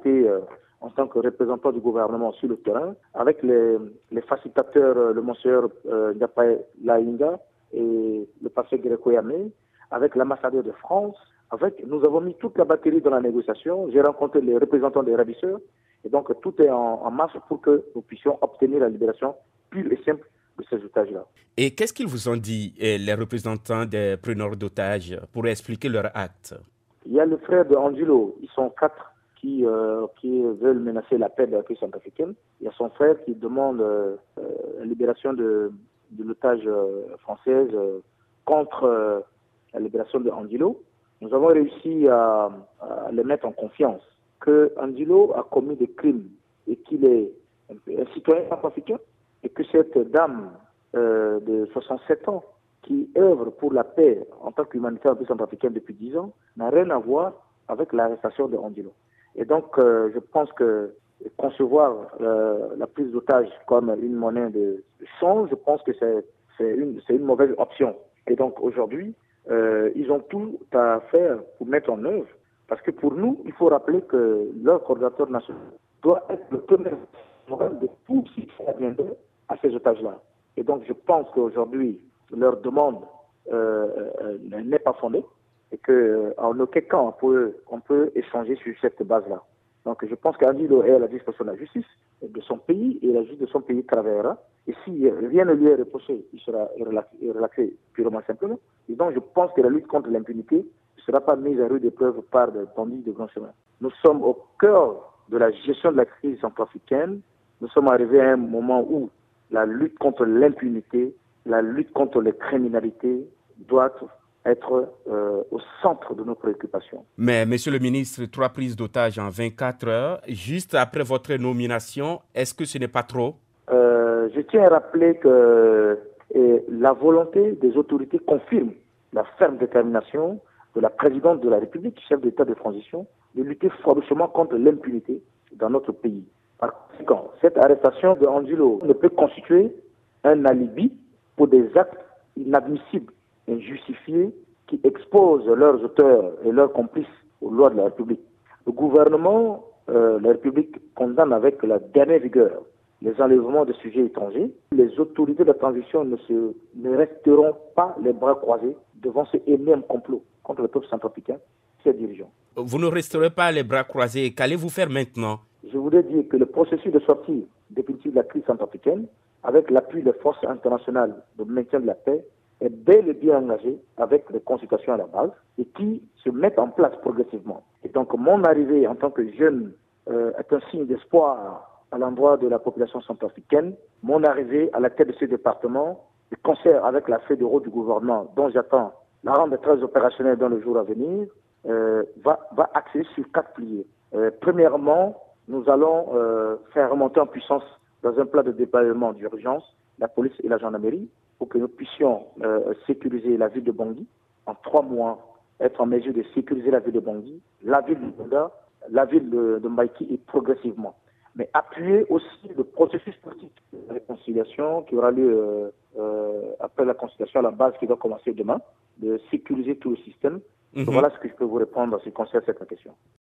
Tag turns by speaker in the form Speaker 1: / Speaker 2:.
Speaker 1: été en tant que représentant du gouvernement sur le terrain, avec les facilitateurs, le monsieur Ndiapaye Laïnga et le pasteur Greco Yamé, avec l'ambassadeur de France. Nous avons mis toute la batterie dans la négociation. J'ai rencontré les représentants des ravisseurs. Et donc, tout est en marche pour que nous puissions obtenir la libération pure et simple de ces otages-là.
Speaker 2: Et qu'est-ce qu'ils vous ont dit, les représentants des preneurs d'otages, pour expliquer leur acte?
Speaker 1: Il y a le frère de Angelo. Ils sont 4 qui veulent menacer la paix de la crise centrafricaine. Il y a son frère qui demande la libération de l'otage française contre la libération de Angelo. Nous avons réussi à les mettre en confiance que Angelo a commis des crimes et qu'il est un citoyen centrafricain et que cette dame de 67 ans qui œuvre pour la paix en tant qu'humanitaire centrafricaine depuis 10 ans n'a rien à voir avec l'arrestation de Angelo. Et donc, je pense que concevoir la prise d'otage comme une monnaie de change, je pense que c'est une mauvaise option. Et donc, aujourd'hui, ils ont tout à faire pour mettre en œuvre. Parce que pour nous, il faut rappeler que leur coordinateur national doit être le premier de tout ce qui viendrait à ces otages-là. Et donc, je pense qu'aujourd'hui, leur demande n'est pas fondée et qu'en aucun cas, on peut échanger sur cette base-là. Donc, je pense qu'Angelo est à la disposition de la justice de son pays et la justice de son pays travaillera. Et si rien ne lui est reproché, il sera relaxé purement simplement. Et donc, je pense que la lutte contre l'impunité ne sera pas mise à rude épreuve par des bandits de grand chemin. Nous sommes au cœur de la gestion de la crise centrafricaine. Nous sommes arrivés à un moment où la lutte contre l'impunité, la lutte contre les criminalités doit être au centre de nos préoccupations.
Speaker 2: Mais, monsieur le ministre, 3 prises d'otages en 24 heures, juste après votre nomination, est-ce que ce n'est pas trop?
Speaker 1: Je tiens à rappeler que la volonté des autorités confirme la ferme détermination de la présidente de la République, chef d'État de transition, de lutter farouchement contre l'impunité dans notre pays. Par conséquent, cette arrestation de Angelo ne peut constituer un alibi pour des actes inadmissibles, injustifiés, qui exposent leurs auteurs et leurs complices aux lois de la République. Le gouvernement de la République condamne avec la dernière vigueur les enlèvements de sujets étrangers. Les autorités de la transition ne resteront pas les bras croisés devant ce énième complot contre le peuple centrafricain, ses dirigeants.
Speaker 2: Vous ne resterez pas les bras croisés. Qu'allez-vous faire maintenant?
Speaker 1: Je voudrais dire que le processus de sortie définitive de la crise centrafricaine, avec l'appui des forces internationales de maintien de la paix, est bel et bien engagé avec les consultations à la base et qui se mettent en place progressivement. Et donc mon arrivée en tant que jeune est un signe d'espoir à l'endroit de la population centrafricaine. Mon arrivée à la tête de ce département, de concert avec la feuille de route du gouvernement dont j'attends la rendre très opérationnelle dans le jour à venir, va axer sur 4 piliers. Premièrement, nous allons faire remonter en puissance dans un plan de déploiement d'urgence la police et la gendarmerie pour que nous puissions sécuriser la ville de Bangui. En 3 mois, être en mesure de sécuriser la ville de Bangui, la ville de Bouda, la ville de Mbaïki et progressivement. Mais appuyer aussi le processus politique de réconciliation qui aura lieu après la conciliation à la base qui doit commencer demain, de sécuriser tout le système. Donc voilà ce que je peux vous répondre en ce qui concerne cette question.